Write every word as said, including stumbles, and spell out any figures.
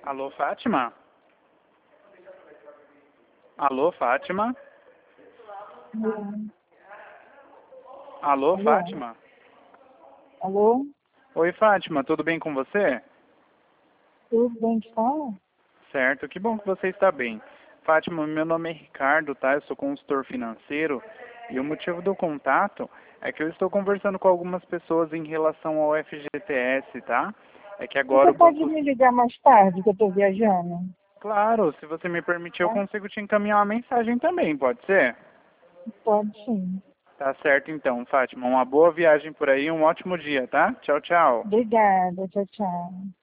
Alô, Fátima? Alô, Fátima? Alô? Alô, Alô? Fátima? Alô? Oi, Fátima, tudo bem com você? Tudo bem que fala? Certo, que bom que você está bem. Fátima, meu nome é Ricardo, tá? Eu sou consultor financeiro e o motivo do contato é que eu estou conversando com algumas pessoas em relação ao F G T S, tá? É que agora Você o pode banco... me ligar mais tarde, que eu estou viajando? Claro, se você me permitir, eu Tá? consigo te encaminhar uma mensagem também, pode ser? Pode sim. Tá certo então, Fátima. Uma boa viagem por aí, um ótimo dia, tá? Tchau, tchau. Obrigada. Tchau, tchau.